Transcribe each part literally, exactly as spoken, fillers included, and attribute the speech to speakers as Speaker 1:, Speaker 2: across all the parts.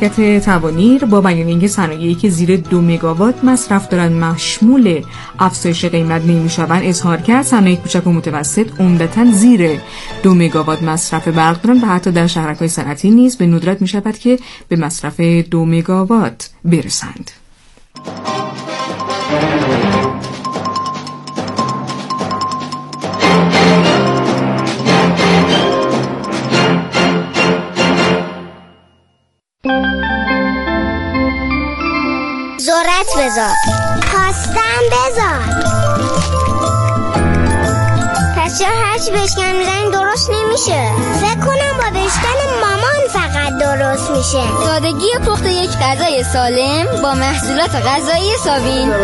Speaker 1: شرکت توانیر با بیان اینکه صنایعی که زیر دو مگاوات مصرف دارند مشمول افزایش قیمت نمی‌شوند اظهار کرد صنایع کوچک و متوسط عمدتاً زیر دو مگاوات مصرف برق دارند و حتی در شهرک‌های صنعتی نیز به ندرت می‌شود که به مصرف دو مگاوات برسند.
Speaker 2: ذرت بذار، پاستم بذار. پس چرا هرچی بشکن میزنی درست نمیشه؟ فکر کنم با بشکن مامان فقط درست میشه.
Speaker 3: سادگی پخت یک غذای سالم با محصولات غذایی ساوین.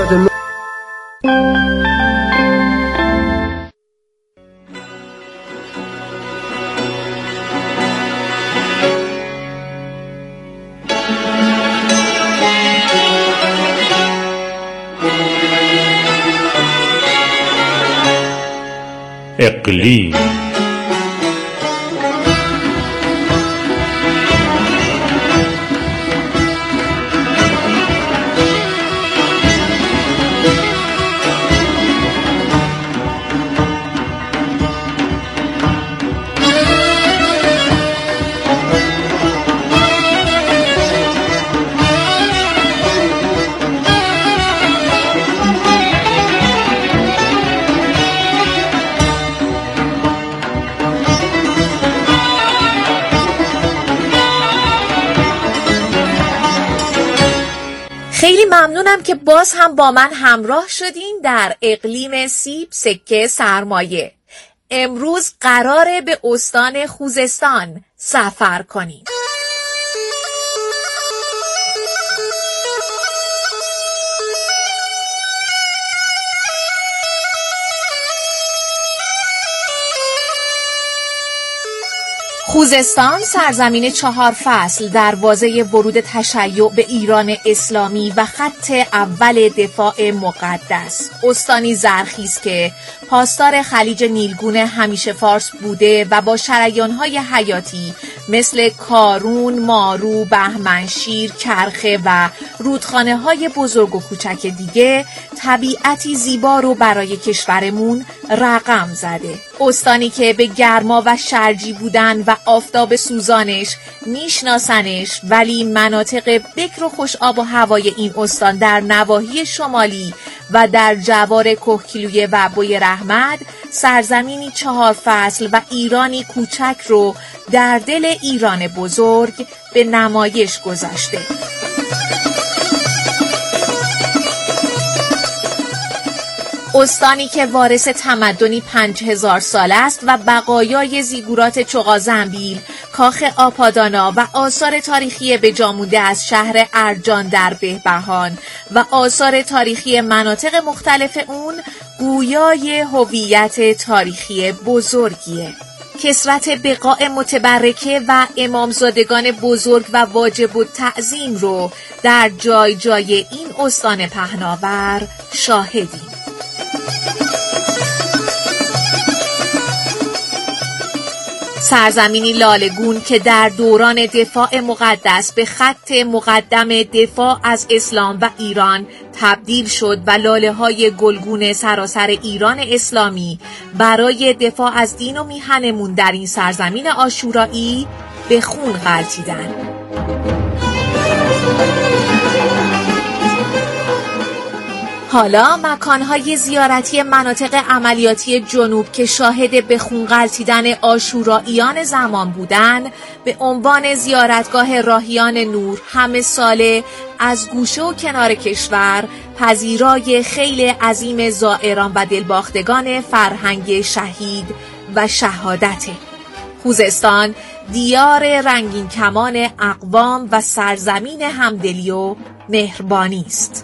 Speaker 4: اقلیم.
Speaker 5: خیلی ممنونم که باز هم با من همراه شدین در اقلیم سیب سکه سرمایه. امروز قراره به استان خوزستان سفر کنیم. خوزستان سرزمین چهار فصل، دروازه ورود تشیع به ایران اسلامی و خط اول دفاع مقدس. استانی زرخیز که پاسدار خلیج نیلگون همیشه فارس بوده و با شریان‌های حیاتی مثل کارون، مارو، بهمنشیر، کرخه و رودخانه‌های بزرگ و کوچک دیگه طبیعتی زیبا رو برای کشورمون رقم زده. استانی که به گرما و شرجی بودن و آفتاب سوزانش میشناسنش، ولی مناطق بکر و خوش آب و هوای این استان در نواحی شمالی و در جوار کهگیلویه و بوی رحمت سرزمینی چهار فصل و ایرانی کوچک رو در دل ایران بزرگ به نمایش گذاشته. استانی که وارث تمدنی پنج هزار سال است و بقایای زیگورات چغازنبیل، کاخ آپادانا و آثار تاریخی به جا مونده از شهر ارجان در بهبهان و آثار تاریخی مناطق مختلف اون گویای هویت تاریخی بزرگیه. کثرت بقاع متبرکه و امامزادگان بزرگ و واجب التعظیم رو در جای جای این استان پهناور شاهدیم. سرزمینی لالگون که در دوران دفاع مقدس به خط مقدم دفاع از اسلام و ایران تبدیل شد و لاله‌های گلگون سراسر ایران اسلامی برای دفاع از دین و میهنمون در این سرزمین عاشورایی به خون غلتیدند. حالا مکانهای زیارتی مناطق عملیاتی جنوب که شاهد به خون غلتیدن عاشوراییان زمان بودن به عنوان زیارتگاه راهیان نور همه ساله از گوشه و کنار کشور پذیرای خیل عظیم زائران و دلباختگان فرهنگ شهید و شهادته. خوزستان دیار رنگین کمان اقوام و سرزمین همدلی و مهربانی است.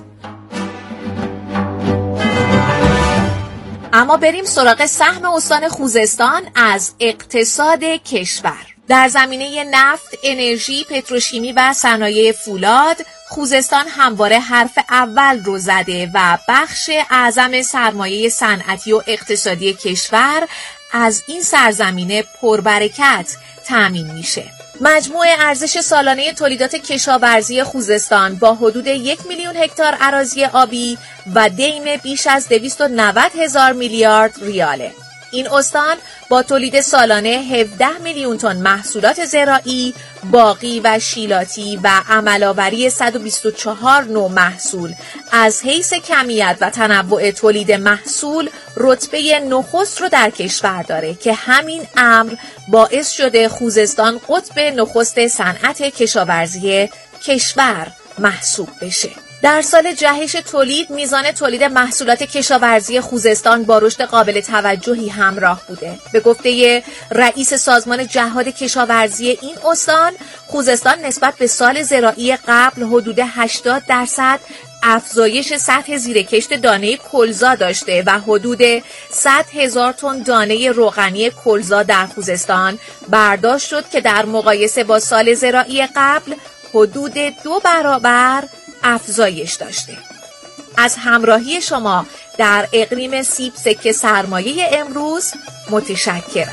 Speaker 5: اما بریم سراغ سهم استان خوزستان از اقتصاد کشور. در زمینه نفت، انرژی، پتروشیمی و صنایع فولاد، خوزستان همواره حرف اول رو زده و بخش اعظم سرمایه صنعتی و اقتصادی کشور از این سرزمین پربرکت تأمین میشه. مجموع ارزش سالانه تولیدات کشاورزی خوزستان با حدود یک میلیون هکتار اراضی آبی و دین بیش از دویست و نود هزار میلیارد ریاله. این استان با تولید سالانه هفده میلیون تن محصولات زراعی، باغی و شیلاتی و عمل‌آوری صد و بیست و چهار نوع محصول از حیث کمیت و تنوع تولید محصول رتبه نخست رو در کشور داره که همین امر باعث شده خوزستان قطب نخست صنعت کشاورزی کشور محسوب بشه. در سال جهش تولید میزان تولید محصولات کشاورزی خوزستان با رشد قابل توجهی همراه بوده. به گفته رئیس سازمان جهاد کشاورزی این استان، خوزستان نسبت به سال زراعی قبل حدود هشتاد درصد افزایش سطح زیرکشت دانه کلزا داشته و حدود صد هزار تن دانه روغنی کلزا در خوزستان برداشت شد که در مقایسه با سال زراعی قبل حدود دو برابر افزایش داشته. از همراهی شما در اقلیم سیب سکه سرمایه امروز متشکرم.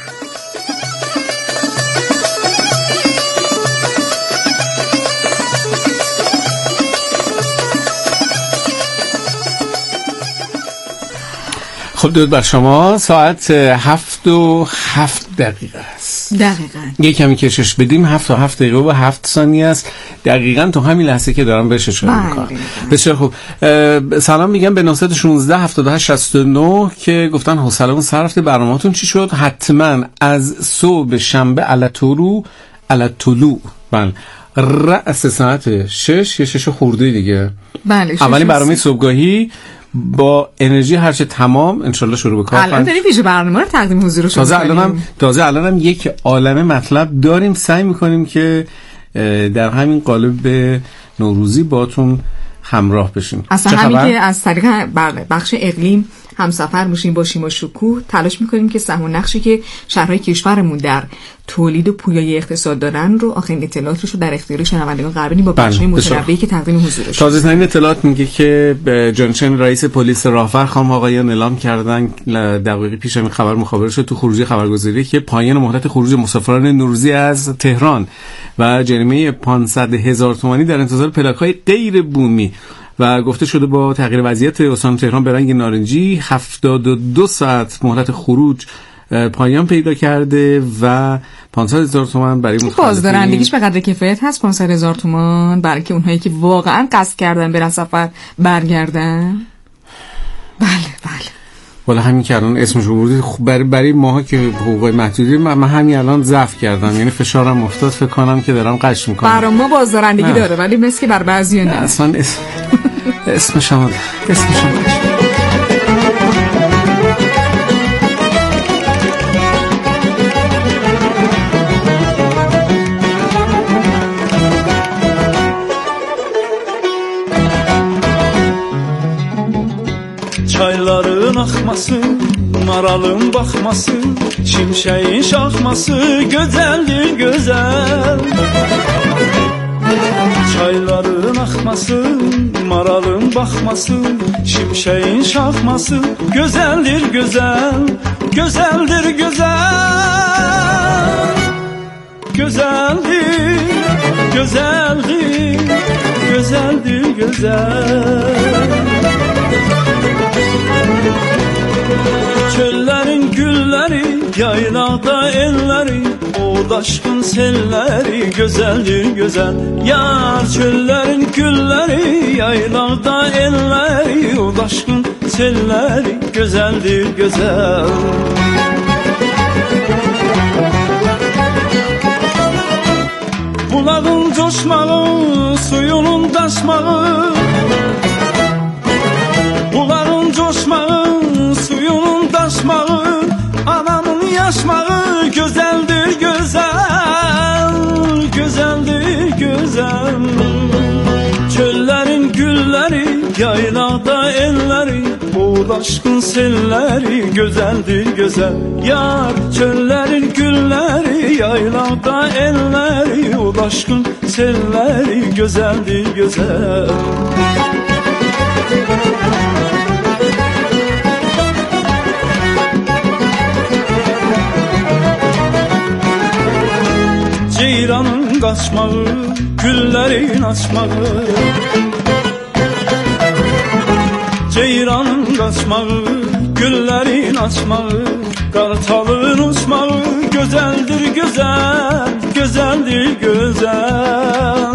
Speaker 4: خب درود بر شما. ساعت هفت و هفت دقیقه است.
Speaker 1: دقیقاً.
Speaker 4: یه کمی کشش بدیم. هفت و هفت دقیقه و هفت ثانیه است. دقیقاً تو همین لحظه که دارم بهش اشاره میکنم. بسیار خوب. سلام میگم به نه یک شش هفت هشت شش نه که گفتن حوصله‌مون سر رفته. برنامه‌تون چی شد؟ حتما از صبح شنبه علتورو علتولو بله رأس ساعت شش یا شش خورده دیگه.
Speaker 1: بله.
Speaker 4: اولین برنامه صبحگاهی با انرژی هرچه تمام انشالله شروع بکنم.
Speaker 1: الان داریم پیش برنامه رو تقدیم حضور شما
Speaker 4: تازه الانم تازه الانم یک عالمه مطلب داریم. سعی میکنیم که در همین قالب نوروزی باتون همراه بشیم.
Speaker 1: اصلا همین که از طریق بخش اقلیم همسفر میشیم باشیم و شکوه تلاش میکنیم که سهم و نقشی که شهرهای کشورمون در تولید و پویایی اقتصاد دارن رو آخرین اطلاعاتش رو در اختیار شنوندگان قرار بدیم با بخش‌های متنوعی که تقدیم حضورش.
Speaker 4: تازه ترین اطلاعات میگه که جانشین رئیس پلیس راهور خانم آقایان اعلام کردن دقایق پیش همین خبر مخابره شد تو خروجی خبرگزاری که پایان مهلت خروج مسافران نوروزی از تهران و جریمه پانصد هزار تومانی در انتظار پلاک‌های غیر بومی و گفته شده با تغییر وضعیت استان تهران به رنگ نارنجی هفتاد و دو ساعت مهلت خروج پایان پیدا کرده و پانصد هزار تومان برای مخالفین.
Speaker 1: بازدارندگیش به قدر کفایت هست پانصد هزار تومان برای که اونهایی که واقعا قصد کردن برن سفر برگردن. بله بله.
Speaker 4: والا همین که الان اسمش رو بردید برای برای ماها که حقوق محدودی من همین الان ضعف کردم، یعنی فشارم افتاد، فکر کنم که دارم قش میکنم.
Speaker 1: برای ما بازدارندگی داره ولی مثل که بر بعضیا نه.
Speaker 4: اصلا اسم اسمش هم اسمش هم
Speaker 6: Çayların akması, maralın bakması, şimşeğin şahması, güzeldir güzel. Çayların akması, maralın bakması, şimşeğin şahması, güzeldir güzel, güzeldir güzel. Güzeldir, güzeldir, güzeldir güzel. Çöllerin gülleri, yaylada elleri, o daşkın selleri, güzeldir güzel. Yar çöllerin gülleri, yaylada elleri, o daşkın selleri, güzeldir güzel. Bulağın coşmağı, suyunun taşmağı, bulağın coşmağı, suyunun taşmağı, ananın yaşmağı, güzeldir güzel, güzeldir güzel. Çöllerin gülleri, yaylada elleri, o aşkın selleri, güzeldir güzel. Yar çöllerin gülleri, yaylada elleri, o aşkın selleri, güzeldir güzel. Ceyranın qaçmağı, güllərin açmağı, ceyranın qaçmağı, güllərin açmağı, qartalın uçmağı, gözəldir gözəl, gözəldir gözəl.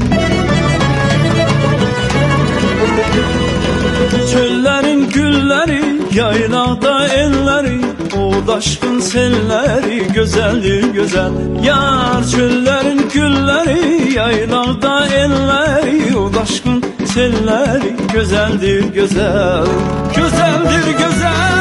Speaker 6: Çöllərin gülləri, yaylaqda elləri, o daşqın selləri, gözəldir gözəl. Yar çöllərin gülləri, yaylaqda elləri, o daşqın selləri, gözəldir gözəl, gözəldir gözəl.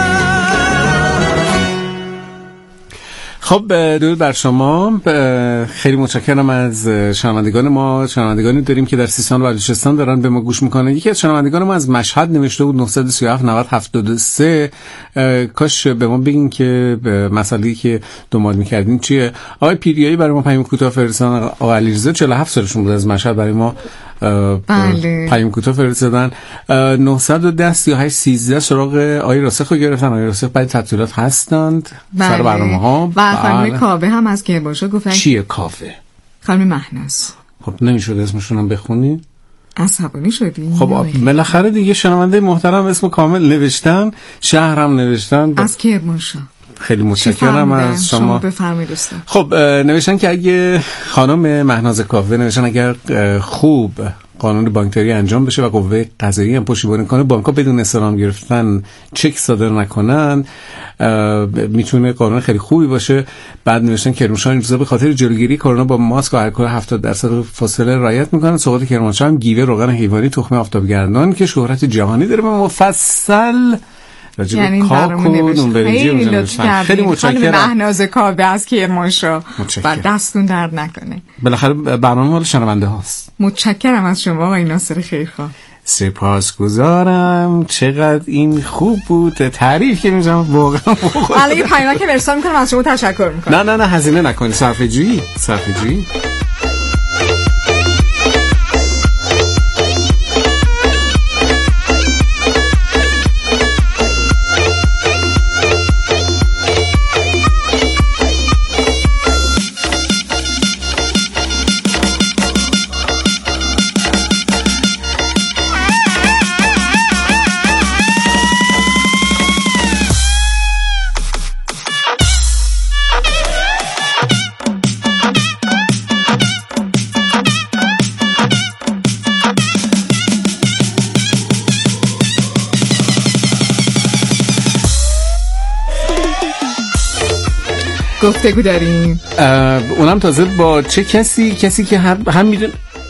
Speaker 4: خب درود بر شما. خیلی متشکرم از شنوندگان ما. شنوندگانی داریم که در سیستان و بلوچستان دارن به ما گوش میکنن. یکی از شنوندگان ما از مشهد نوشته بود نه سه هفت نود هفتاد و سه. کاش به ما بگین که مسئله‌ای که دنبال میکردین چیه. آقای پیریایی برای ما پیام کوتاه فرستادن. آقای علیرضا چهل و هفت سالشون بود از مشهد برای ما بله پیام کوتاه فرستادن. نه یک صفر سه هشت سیزده سراغ آقای راسخ رو گرفتن. آقای راسخ بعد تعطیلات هستند بله. سر برنامه‌ها
Speaker 1: و خانم کاوه هم از کرمانشاه گفتن.
Speaker 4: چیه کاوه؟
Speaker 1: خانم مهناز.
Speaker 4: خب نمیشد اسمشون هم بخونی؟
Speaker 1: عصبانی شدی؟
Speaker 4: خب بالاخره دیگه شنونده محترم اسم کامل نوشتن، شهرم نوشتن.
Speaker 1: از کرمانشاه.
Speaker 4: خیلی متشکرم از شما.
Speaker 1: شما بفرمایید استاد.
Speaker 4: خب نوشتن که اگه خانم مهناز کاوه نوشتن اگر خوب قانون بانکداری انجام بشه و قوه قضاییه هم پشتیبانی کنه، بانک‌ها بدون استلام گرفتن چک صادر نکنن، میتونه قانون خیلی خوبی باشه. بعد نوشتن کرمانشاه این روزا به خاطر جلوگیری کرونا با ماسک و الکل هفتاد درصد فاصله رعایت میکنن. سوغات کرمانشاه هم گیوه روغن حیوانی تخم آفتابگردان که شهرت جهانی داره. مفصل
Speaker 1: یعنی برامون خیلی لطف کردین. خیلی متشکرم. خانم مهناز کاوه از کرمانشاه و دستون درد نکنه.
Speaker 4: بالاخره برنامه مال شنونده هاست.
Speaker 1: متشکرم از شما آقای ناصر خیرخواه.
Speaker 4: سپاسگزارم. چقدر این خوب بود تعریف که می‌کنم واقعا.
Speaker 1: حالا یه پیام که برسان می‌کنم از شما تشکر می‌کنم.
Speaker 4: نه نه نه هزینه نکنید. صرفه‌جویی صرفه‌جویی
Speaker 1: گفتگو داریم.
Speaker 4: اونم تازه با چه کسی کسی که هم, هم میدون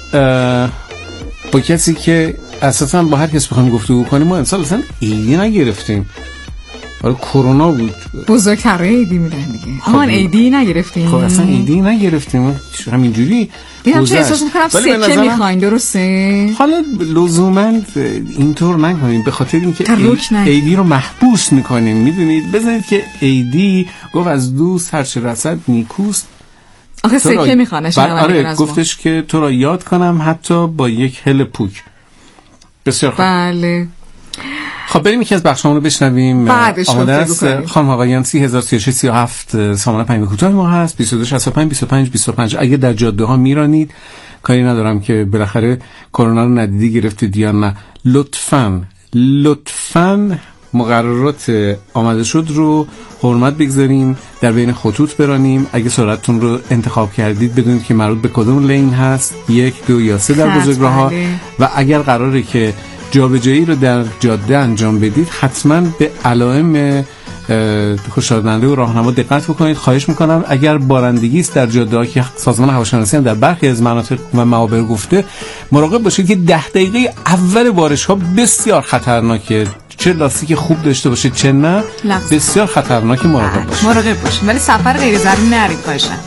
Speaker 4: با کسی که اساسا با هر کس بخوایم گفتگو کنیم ما امسال اصلا ایدی نگرفتیم. حالا کرونا بود.
Speaker 1: بزرگتره ایدی میدن دیگه. آهان ایدی نگرفتیم.
Speaker 4: خب اصلا ایدی نگرفتیم. همینجوری
Speaker 1: دیدم چه احساس میکنم سکه میخواین درسته؟
Speaker 4: حالا لزوما اینطور نکنیم به خاطر اینکه ایدی رو محبوس میکنیم. میدونید بذارید که ایدی گفت از دوست هرچه رسد نیکوست.
Speaker 1: آخه سکه میخوانه.
Speaker 4: آره گفتش که تو را یاد کنم حتی با یک هل پوک. بسیار خوب.
Speaker 1: بله.
Speaker 4: خب بریم یکی از بخشامون رو بشنویم.
Speaker 1: آماده است
Speaker 4: خانم آقایان. سی هزار سی و شش سی و هفت سامانه پیام کوتاه ما هست. بیست و دو شصت و پنج بیست و پنج بیست و پنج. اگه در جاده ها میرانید کاری ندارم که بالاخره کرونا رو ندیدی گرفتید یا نه، لطفاً لطفاً مقررات آمده شد رو حرمت بگذاریم، در بین خطوط برانیم. اگه سرعتتون رو انتخاب کردید بدونید که مربوط به کدوم لین هست، یک دو یا سه در بزرگراه‌ها. و اگر قراره که جابجایی رو در جاده انجام بدید حتما به علائم هشداردهنده و راهنما دقت بکنید. خواهش میکنم اگر بارندگی است در جاده ها که سازمان هواشناسی هم در برخی از مناطق و معابر گفته، مراقب باشید که ده دقیقه اول بارش ها بسیار خطرناکه. چه لاستیک خوب داشته باشید چه نه لحظه. بسیار خطرناکه. مراقب باشید.
Speaker 1: مراقب باشید ولی سفر غیر ضروری نرید باشن.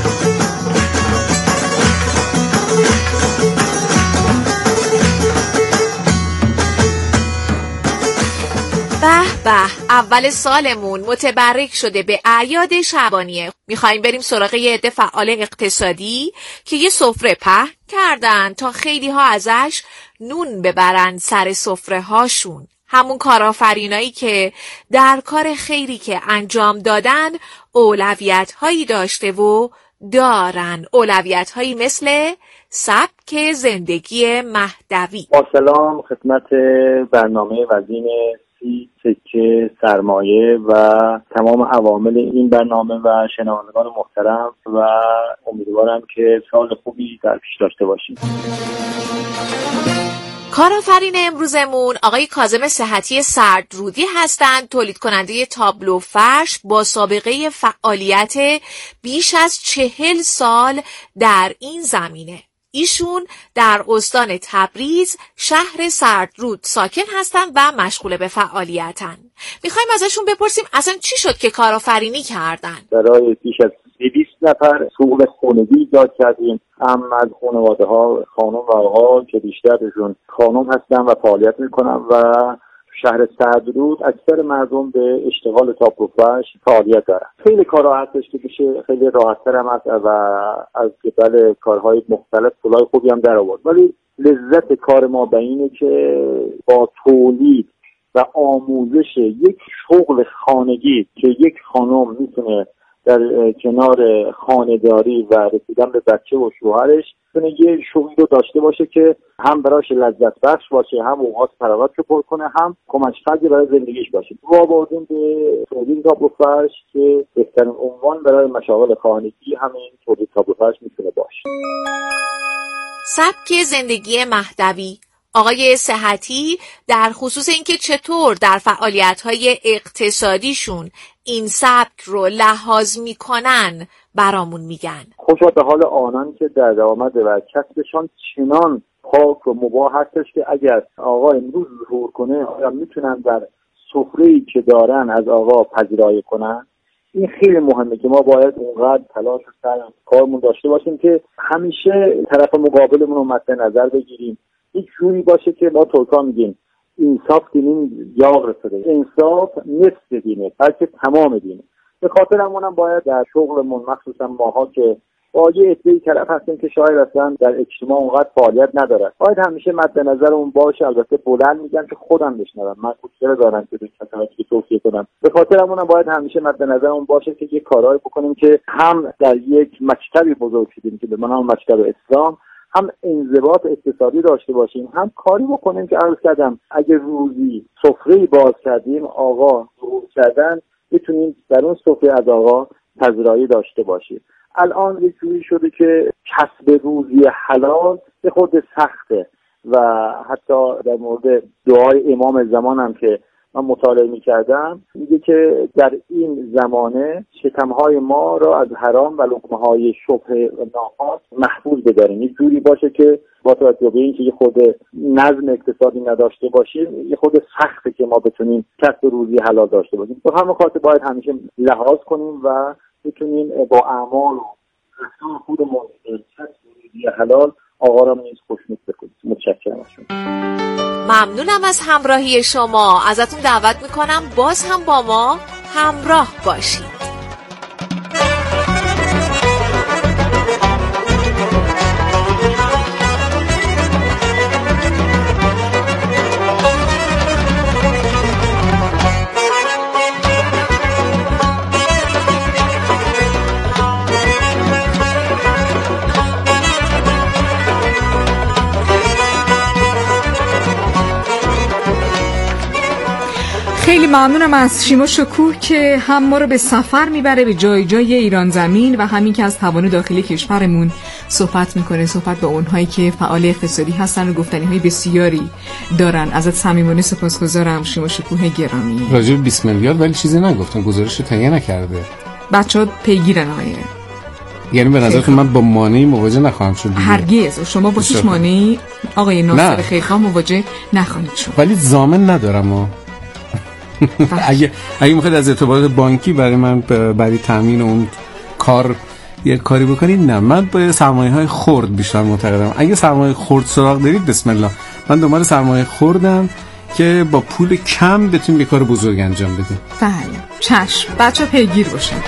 Speaker 5: به به اول سالمون متبرک شده به اعیاد شعبانیه. میخوایم بریم سراغ یه عده فعال اقتصادی که یه سفره پهن کردن تا خیلی ها ازش نون ببرن سر سفره هاشون. همون کارآفرینایی که در کار خیری که انجام دادن اولویت هایی داشته و دارن اولویت هایی مثل سبک زندگی مهدوی.
Speaker 7: با سلام خدمت برنامه وزین سی سکه سرمایه و تمام عوامل این برنامه و شنوندگان محترم و امیدوارم که سال خوبی در پیش داشته باشیم.
Speaker 5: کارآفرین امروزمون آقای کاظم صحتی سردرودی هستند، تولید کننده تابلو فرش با سابقه فعالیت بیش از چهل سال در این زمینه. ایشون در استان تبریز شهر سردرود ساکن هستند و مشغول به فعالیتن. میخوایم ازشون بپرسیم اصلا چی شد که کارآفرینی کردن؟
Speaker 7: برای بیش از دویست نفر سوق خانگی ایجاد کردیم، هم از خانواده ها خانم و آقا که بیشترشون خانم هستن و فعالیت میکنن و شهر سردرود اکثر مردم به اشتغال تابلو فرش فعالیت دارن. خیلی کارها هستش که بشه خیلی راحت‌تر هم هست و از قبل کارهای مختلف پولای خوبی هم در آورد، ولی لذت کار ما به اینه که با تولید و آموزش یک شغل خانگی که یک خانم میتونه در کنار خانه‌داری و رسیدن به بچه و شوهرش بتونه یه شغلی رو داشته باشه که هم براش لذت بخش باشه، هم اوقات فراغت رو پر کنه، هم کمک خرجی برای زندگیش باشه. وابردیم به تولید تابلو فرش که بهترین عنوان برای مشاغل خانگی همین تولید تابلو فرش میتونه باشه.
Speaker 5: سبک زندگی مهدوی. آقای صحتی در خصوص اینکه چطور در فعالیت‌های اقتصادیشون این سبک رو لحاظ میکنن برامون میگن.
Speaker 7: خوشا به حال آنان که در درآمد و کسبشان چنان پاک و مباح هستش که اگر آقا امروز ظهور کنه آیا میتونن در سفره‌ای که دارن از آقا پذیرایی کنن. این خیلی مهمه که ما باید اونقدر تلاش و سعی کارمون داشته باشیم که همیشه طرف مقابلمون رو مد نظر بگیریم. یک جوری باشه که ما ترکا میگیم انصاف دینین یاغ رسده، انصاف نصف دینه بلکه تمام دینه. به خاطر همونم باید در شغلمون مخصوصا ماها که با یه عده‌ای طرف هستیم که شاید اصلا در اجتماع اونقدر فعالیت نداره، باید همیشه مد نظرمون باشه. البته بلند میگم که خودم بشنوم، من خودم دارم که به کسایی توصیه کنم. به خاطر همونم باید همیشه مد نظرمون باشه که یه کارهایی بکنیم که هم در یک مکتبی بزرگ شدیم که به نام مکتب اسلام، هم انضباط اقتصادی داشته باشیم، هم کاری بکنیم که عرض کردم اگه روزی سفره‌ای باز کردیم آقا ظهور کردن بتونیم در اون سفره از آقا پذیرایی داشته باشیم. الان یک جوری شده که کسب روزی حلال به خود سخته و حتی در مورد دعای امام زمان هم که من مطالعه می کردم میگه که در این زمانه شکمهای ما را از حرام و لقمه‌های شبه و ناحاس محفوظ بداریم. یک جوری باشه که با توجه به اینکه یه خود نظم اقتصادی نداشته باشیم، یه خود سخته که ما بتونیم کسب روزی حلال داشته باشیم. به همین خاطر باید همیشه لحاظ کنیم و بتونیم با اعمال و رفتار خودمون کسب روزی حلال آقا را نیز خوشنود بکنیم. متشکرم ازتون.
Speaker 5: ممنونم از همراهی شما. ازتون دعوت میکنم باز هم با ما همراه باشید.
Speaker 1: خیلی ممنونم از شیما شکوه که هم ما رو به سفر میبره به جای جای ایران زمین و همین که از توان داخلی کشورمون صحبت میکنه، صحبت با اونهایی که فعال اقتصادی هستن و گفتنی‌های بسیاری دارن. ازت صمیمانه سپاسگزارم شیما شکوه گرامی.
Speaker 4: راجع به بیست میلیارد ولی چیزی نگفتن، گزارش تهیه نکرده.
Speaker 1: بچه‌ها پیگیرن آیه.
Speaker 4: یعنی به نظرتون من با مانعی مواجه نخواهم شد؟
Speaker 1: هرگز. شما با هیچ مانعی آقای ناصر خیرخواه مواجه نخواهید شد.
Speaker 4: ولی ضامن ندارم ها. اگه اگه میخواید از اعتبارات بانکی برای من برای تامین اون کار یک کاری بکنید، نه، من با سرمایه های خرد بیشتر معتقدم. اگه سرمایه خرد سراغ دارید بسم الله، من دنبال سرمایه خردم که با پول کم بتونیم یه کار بزرگ انجام بدیم.
Speaker 1: بله چشم، بچه پیگیر باشید.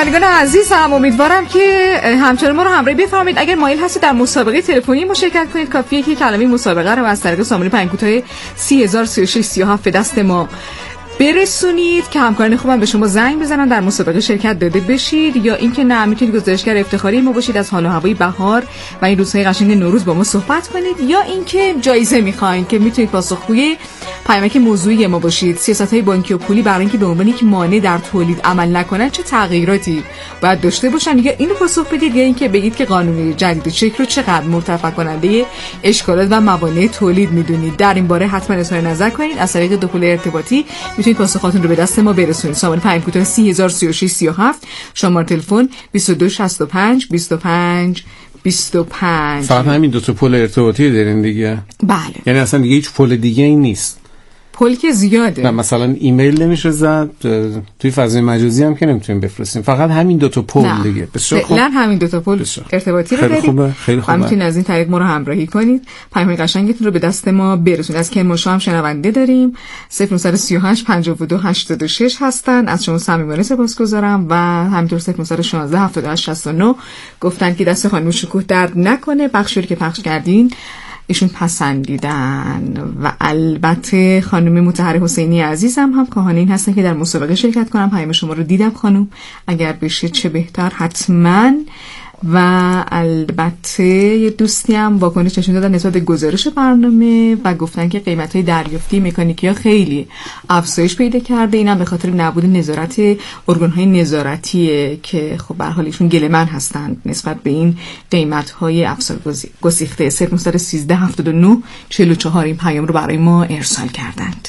Speaker 1: شنوندگان عزیز، هم امیدوارم که همچنان ما رو همراهی بفرمایید. اگر مایل هستید در مسابقه تلفنی مشارکت کنید، کافیه که کلمه مسابقه رو از طریق سامانه پیام کوتاه سی هزار سی و شش سی و هفت به دست ما برسونید که همکاران خوبم به شما زنگ بزنن در مسابقه شرکت داده بشید، یا اینکه نه میتونید گزارشگر افتخاری ما باشید، از حال و هوای بهار و این روزهای قشنگ نوروز با ما صحبت کنید، یا اینکه جایزه میخواین که میتونید پاسخگوی پیامک موضوعی ما باشید. سیاست‌های بانکی و پولی برای اینکه به عنوان یک مانع در تولید عمل نکنن چه تغییراتی باید داشته باشن، یا اینو پاسخ بدید، یا اینکه بگید که قانون جدید چک رو چقدر مرتفع کننده اشکالات و موانع تولید میدونید. در این باره حتما اظهار نظر کنید. از طریق دو پل ارتباطی میتونید پاسخاتون رو به دست ما برسونید. سامانه پیام کوتاه سی هزار سی و شش سی و هفت، شماره تلفن بیست و دو شصت و پنج بیست و پنج بیست و پنج.
Speaker 4: فقط همین دو تا پل ارتباطی دارین دیگه؟
Speaker 1: بله.
Speaker 4: یعنی اصلا دیگه هیچ پل دیگه ای نیست؟
Speaker 1: پل که زیاده.
Speaker 4: نه مثلا ایمیل نمیشه زد، توی فضای مجازی هم که نمیتونیم بفرستیم، فقط همین دو تا پل دیگه. بسیار خوب.
Speaker 1: فعلا همین دو تا پل ارتباطی رو دارید.
Speaker 4: خوبه. خیلی خوبه.
Speaker 1: میتونید از این طریق ما رو همراهی کنید، پیام قشنگتون رو به دست ما برسونید. از کرمانشاه هم شنونده داریم، صفر نه سه هشت پنجاه و دو هشتاد و شش هستن. از شما صمیمانه سپاسگزارم. و همینطور صفر نه یک شش هفتاد و هشت شصت و نه گفتن که دست خانم شکوه درد نکنه، بخشی که پخش کردین ایشون پسندیدن. و البته خانم مطهر حسینی عزیزم هم کاهان این هستن که در مسابقه شرکت کنم. پیام شما رو دیدم خانم، اگر بشه چه بهتر حتما. و البته یه دوستی هم واکنش نشون دادن نسبت به گزارش برنامه و گفتن که قیمت‌های دریافتی مکانیکی‌ها خیلی افزایش پیدا کرده. اینم به خاطر نبود نظارت ارگان‌های نظارتیه که خب به هر حال ایشون گله‌مند هستند نسبت به این قیمت‌های افزایش گسیخته. صفر نه یک سه هفتاد و نه چهل و چهار این پیام رو برای ما ارسال کردند.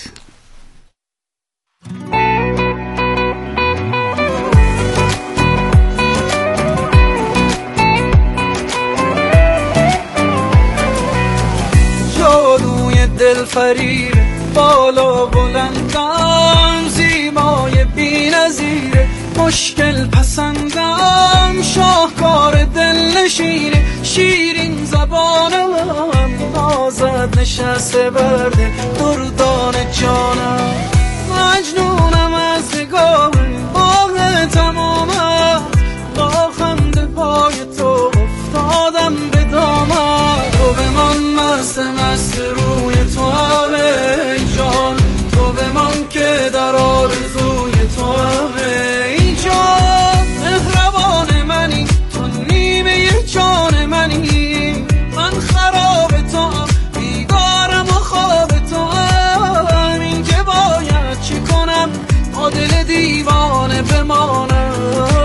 Speaker 6: دل فریر بالا بلندم، زیبای بی‌نظیره، مشکل پسندم، شاهکار دل نشینه، شیرین زبانم، نازد نشسته برده دردان جانم، مجنونم از نگاه باغ تمامم، با خنده پای تو افتادم به دامم، تو بمان مست مست روی تو همه جان، تو بمان که در آرزوی تو همه جان، مهربان منی تو نیمه جان منی، من خراب تو هم بیگارم و خواب تو هم، این که باید چی کنم با دل دیوانه بمانم،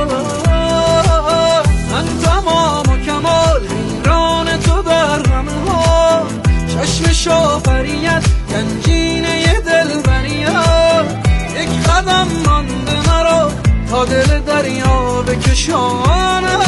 Speaker 6: من تمام و کمال حیران تو در غم ها، چشم شافریت گنجینه دل بریت، یک قدم مانده مرا تا دل دریا بکشانم.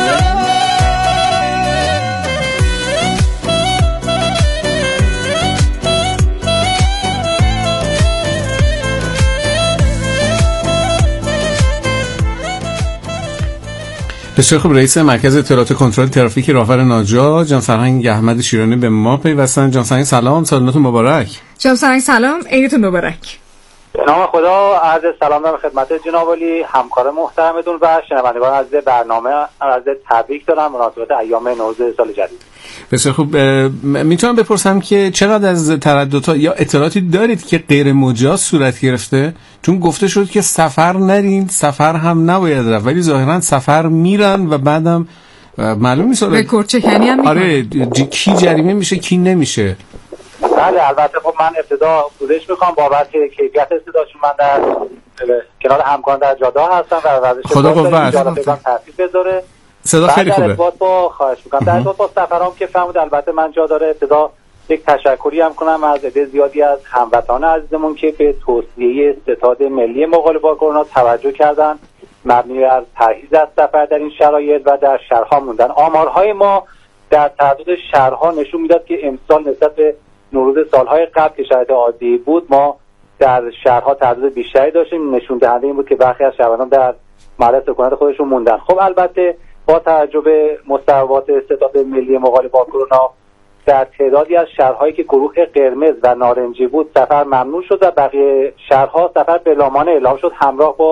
Speaker 4: بسیار خوب. رئیس مرکز اطلاعات کنترل ترافیک راهور ناجا جناب فرهنگ احمد شیرانی به ما پیوستن. جناب فرهنگ سلام، سالتون مبارک.
Speaker 1: جناب فرهنگ سلام، عیدتون مبارک.
Speaker 7: به نام خدا عرض سلام دارم خدمت جناب عالی، همکار محترمتون و شنوندگان عزیز برنامه. عرض تبریک دارم مناسبت ایام نوروز سال جدید.
Speaker 4: بسیار خوب. میتونم بپرسم که چقدر از ترددها یا اطلاعاتی دارید که غیر مجاز صورت گرفته؟ چون گفته شد که سفر نرین، سفر هم نباید رفت، ولی ظاهرا سفر میرن و بعدم معلوم نیست
Speaker 1: رکورد چکنی هم میکنن.
Speaker 4: آره ج... کی جریمه میشه کی نمیشه.
Speaker 7: بله البته خب من ابتدا پوزش میخوام بابت کیفیت صداشون. من در کنار همکاران در جاده هستم و ورزش
Speaker 4: خدا قوت
Speaker 7: تاثیر بذاره.
Speaker 4: صدا خیلی خوبه.
Speaker 7: در ارتباط با خواهش میکنم در ارتباط با سفرام که فرمود البته من جا داره ابتدا یک تشکری هم کنم از عده زیادی از هموطنان عزیزمون که به توصیه ستاد ملی مقابله با کرونا توجه کردن، مبنی بر پرهیز از سفر در این شرایط و در شهرها موندن. آمارهای ما در تعداد شهرها نشون میداد که امسال نسبت به نوروز سالهای قبل که شرایط عادی بود ما در شهرها تعداد بیشتری داشتیم، نشون دهنده این بود که برخی از شهروندان در محل سکونت خودشون موندن. خب البته با توجه به مصوبات ستاد ملی مقابله با کرونا در تعدادی از شهرهایی که گروه قرمز و نارنجی بود سفر ممنوع شد و بقیه شهرها سفر بلامانع اعلام شد همراه با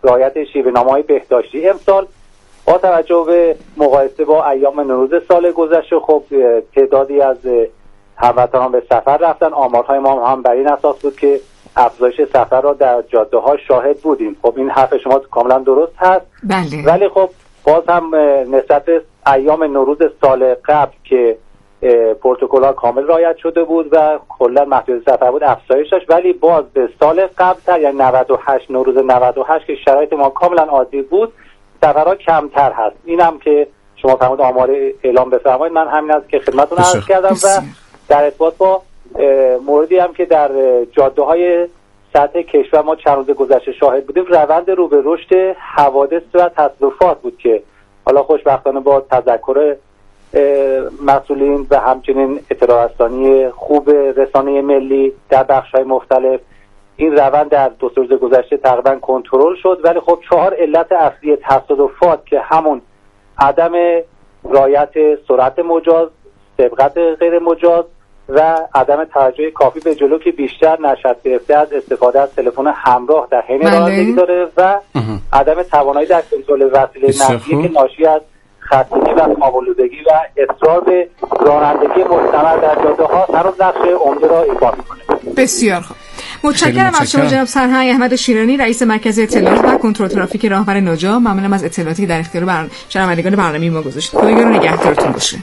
Speaker 8: رعایت شیوه‌نامه‌های بهداشتی. امسال با توجه به مقایسه با ایام نوروز سال گذشته خب تعدادی از هموطنان به سفر رفتن. آمارهای ما هم بر این اساس بود که افزایش سفر را در جاده‌ها شاهد بودیم. خب این حرف شما کاملا درست هست.
Speaker 1: بله.
Speaker 8: ولی خب باز هم نسبت ایام نوروز سال قبل که پروتکل‌ها کامل رعایت شده بود و کلا محدودیت سفر بود افزایش داشت، ولی باز به سال قبل‌تر یعنی نود و هشت نوروز نود و هشت که شرایط ما کاملا عادی بود سفرها کمتر هست. اینم که شما فرمود آمار اعلام بفرمایید، من همین است که خدمتتون عرض کردم. و در ارتباط با موردی هم که در جاده‌های سطح کشور ما چند روز گذشته شاهد بودیم، روند رو به رشد حوادث و تصادفات بود که حالا خوشبختانه با تذکر مسئولین و همچنین اطلاع رسانی خوب رسانه ملی در بخش‌های مختلف این روند در دو سه روز گذشته تقریبا کنترل شد. ولی خب چهار علت اصلی تصادفات که همون عدم رعایت سرعت مجاز، سبقت غیر مجاز و عدم توجه کافی به جلو که بیشتر نشأت گرفته از استفاده از تلفن همراه در حین رانندگی داره و عدم توانایی در کنترل وسیله نقلیه که ناشی از خستگی و خواب‌آلودگی و اصرار به رانندگی مستمر در جاده‌ها هنوز نقش عمده را ایفا می‌کنه.
Speaker 1: بسیار خوب. متشکرم از شما جناب سرهنگ احمد شیرانی، رئیس مرکز اطلاعات و کنترل ترافیک راهور ناجا. ممنونم از اطلاعاتی که در اختیار بر... شنوندگان برنامه ما گذاشتید. خداوند رو نگهدارتون باشه.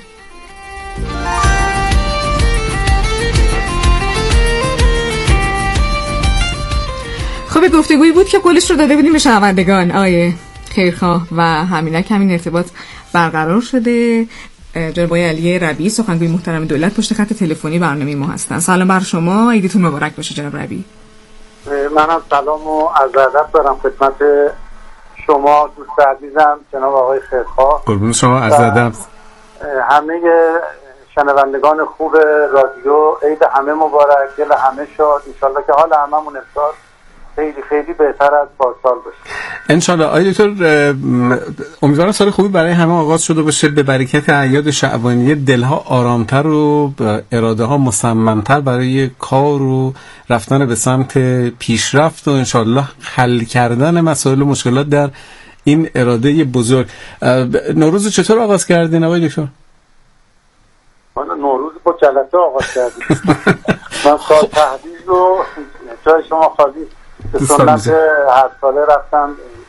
Speaker 1: خب گفتگویی بود که قولش رو داده بودیم به شنوندگان آیه خیرخواه و همینک همین ارتباط برقرار شده. جناب آقای علی ربیعی سخنگوی محترم دولت پشت خط تلفنی برنامه ما هستن. سلام بر شما، عیدتون مبارک باشه جناب ربیعی.
Speaker 9: منم سلام و عرض ادب دارم خدمت شما دوست عزیزم جناب آقای خیرخواه.
Speaker 4: قربون شما، عرض ادب.
Speaker 9: همه شنوندگان خوب رادیو عید همه مبارک، دل همه شاد، ان شاءالله که حال هممون امسال خیلی خیلی بهتر از پارسال باشه
Speaker 4: ان شاءالله. آقای دکتر امیدوارم سال خوبی برای همه آغاز شده باشه، به برکت اعیاد شعبانیه دلها آرامتر و اراده ها مصممتر برای کار و رفتن به سمت پیشرفت و ان شاءالله حل کردن مسائل و مشکلات در این اراده بزرگ. نوروز چطور آغاز کردین آقای دکتر؟
Speaker 9: من نوروز با جلسه آغاز کردیم. من سال تحویل رو جای شما خالی به سنت هر ساله رفتم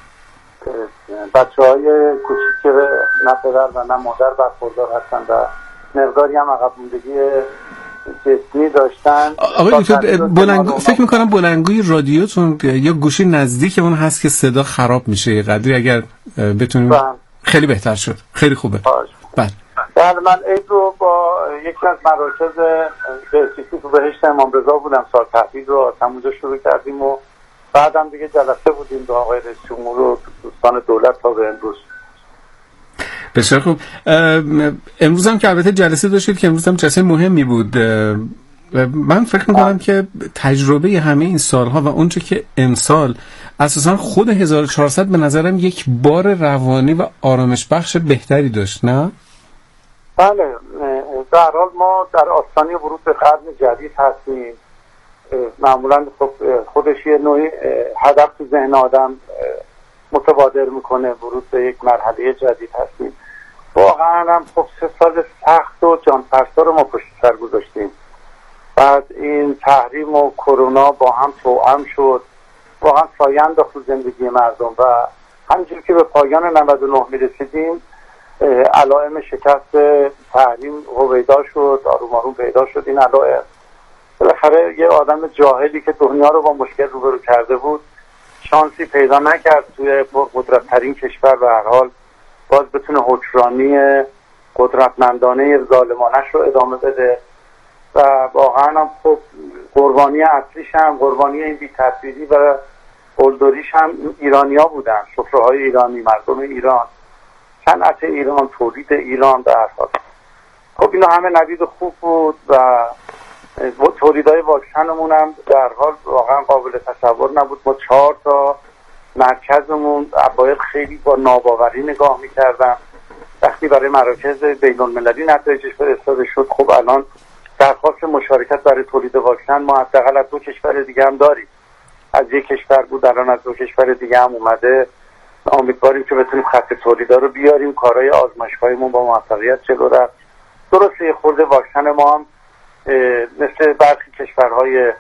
Speaker 9: بچه های کوچیک که نه پدر و نه مادر برخوردار هستن و مقداری هم عقب موندگی جسمی داشتن.
Speaker 4: آقای دکتر بلنگو... فکر میکنم بلندگوی رادیوتون یا گوشی نزدیک اون هست که صدا خراب میشه یه قدری، اگر بتونیم خیلی بهتر شد. خیلی خوبه.
Speaker 9: بله بله من عید رو با یکی از مراکز بهزیستی تو بهشت امام رضا بودم، سال تحویل رو تموزه شروع کردیم و بعدم دیگه جلسه بودیم با آقای رئیس جمهور و دوستان دولت تا به امروز.
Speaker 4: بسیار خوب. امروز هم که البته جلسه داشتید که امروز هم جلسه مهمی بود. من فکر میکنم که تجربه همه این سالها و اونچه که امسال اساسا خود هزار و چهارصد به نظرم یک بار روانی و آرامش بخش بهتری داشت، نه؟
Speaker 9: بله، در حال ما در آستانه ورود به قرن جدید هستیم. معمولا خب خودش یه نوعی هدف تو ذهن آدم متبادر میکنه، ورود به یک مرحله جدید هستیم. واقعا هم خب سه سال سخت و جانفرسا رو ما پشت سر گذاشتیم. بعد این تحریم و کرونا با هم توأم شد، واقعا سایه انداخت تو زندگی مردم و همینجور که به پایان نود و نه میرسیدیم علائم شکست تحریم هویدا شد، آروم آروم پیدا شد این علائم. بالاخره یه آدم جاهلی که دنیا رو با مشکل روبرو کرده بود شانسی پیدا نکرد توی قدرت‌ترین کشور به هر حال باز بتونه حکمرانی قدرتمندانه ظالمانش رو ادامه بده و واقعا هم خب قربانی اصلیش هم قربانی این بی‌تدبیری و قلدریش هم ایرانی‌ها بودن، سفره‌های ایرانی، مردم ایران، صنعت ایران، تولید ایران به هر حال. خب اینا همه نوید خوب بود و تولیدهای واکسنمون هم در حال واقعا قابل تصور نبود. ما چهار تا مرکزمون اوایل خیلی با ناباوری نگاه میکردن، وقتی برای مراکز بین المللی نتایجش فرستاده شد خب الان درخواست مشارکت برای تولید واکسن ما حداقل از دو کشور دیگه هم داریم. از یک کشور بود الان از دو کشور دیگه هم اومده. امیدواریم که بتونیم خط تولیدا رو بیاریم، کارهای آزمایشگاهیمون با موفقیت جلو رفت. درسته یه خورده واکسن ما هم مثل برخی کشورهای